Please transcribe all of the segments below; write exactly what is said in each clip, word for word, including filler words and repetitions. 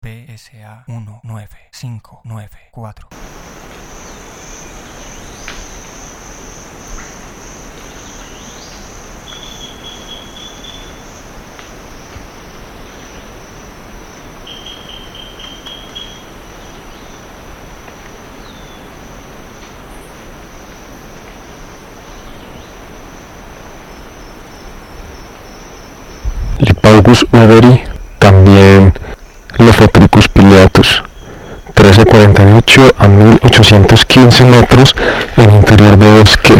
B S A uno nueve cinco nueve cuatro. Lipalgus weberi, también Lophotrichus pileatus, trece cuarenta y ocho a mil ochocientos quince metros en interior de bosque.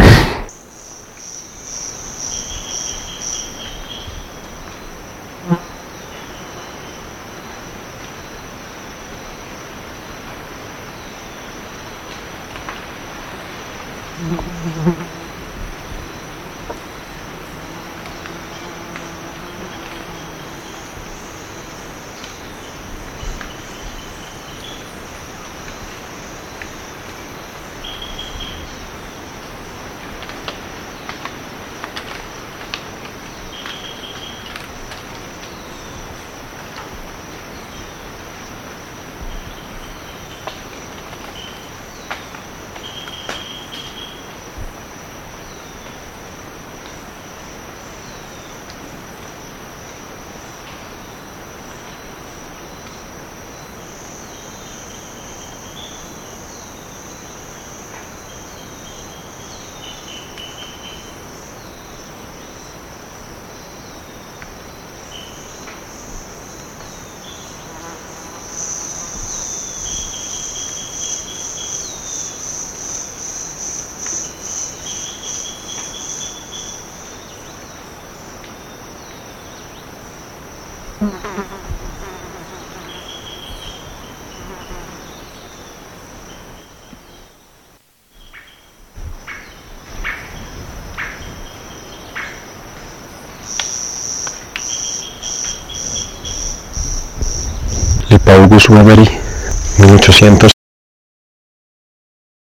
Lipalgus weberi, mil ochocientos